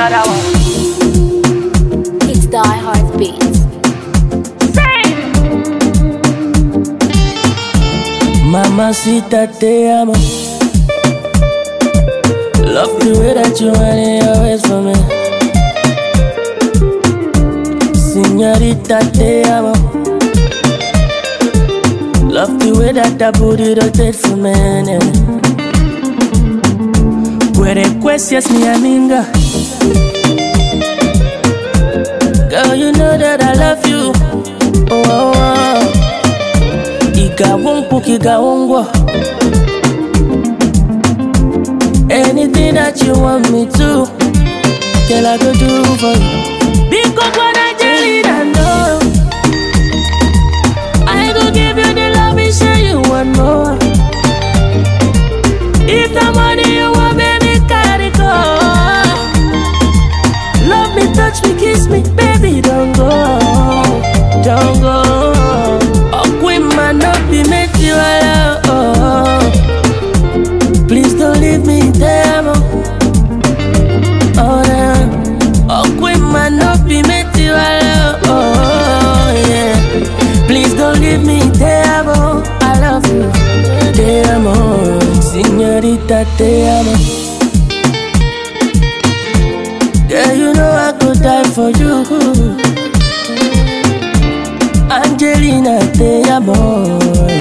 Another one. It's Die Hard Beats. Mamacita, te amo. Love the way that you want it always for me. Señorita, te amo. Love the way that booty rotate for me. Puede cuestias mi amiga. Girl, you know that I love you. Oh, oh, oh. Iga wonku, iga wongwa. Anything that you want me to, girl, I go do for you. Because when I tell you that no, I go give you the love and say you want more. If the money you want, baby, carry go. Love me, touch me, kiss me, baby, don't go, don't go. Oh, queen man, not be made you alone. Please don't leave me there, oh, damn. Oh, queen man, not be made you alone. Oh, yeah. Please don't leave me there, I love you, te amo. Señorita, te amo. Girl, you know I could die for you. Angelina, te amo.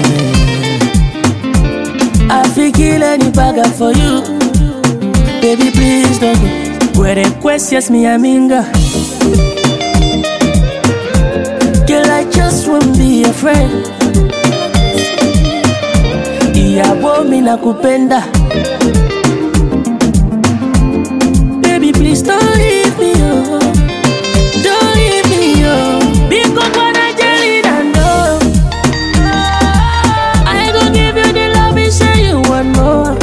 I feel kill any bagger for you. Baby, please don't go. Puede cuestias mi amiga. Girl, I just wanna be a friend. Iyawo mi nakupenda. Baby, please don't leave me, oh. Don't leave me, oh. Because when I tell you that no, I go give you the love and say you want more.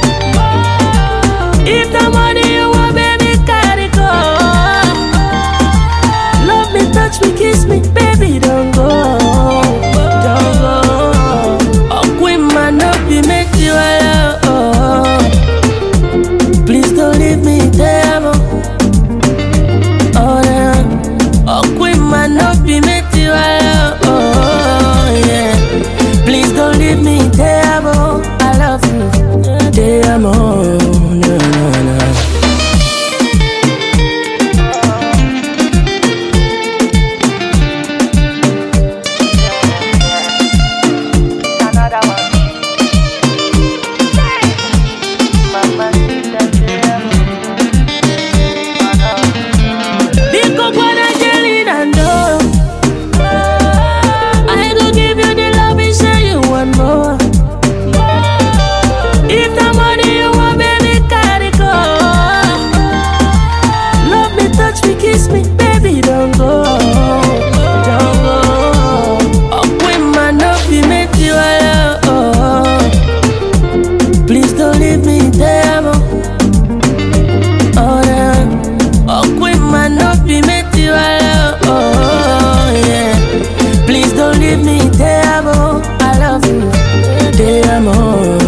If the money you want, baby, carry go. Love me, touch me, kiss me, baby, don't go, don't go. Oh, queen man, not be make you alone. Please don't leave me there, oh, damn. Oh, queen man, not be make you alone. Oh, yeah. Please don't leave me there, I love you, te amo. No, no, no. Another one. Mamacita, te amo. Because when I tell you that no, I go give you the love and say you want more. If the money you want, baby, carry go. Love me, touch me, kiss me, baby, don't go, don't go. Oh, queen man, not be made you alone. Please don't leave me there, oh, damn. Oh, queen man, not be made you alone. Oh, yeah. Please don't leave me there, I love you, te amo.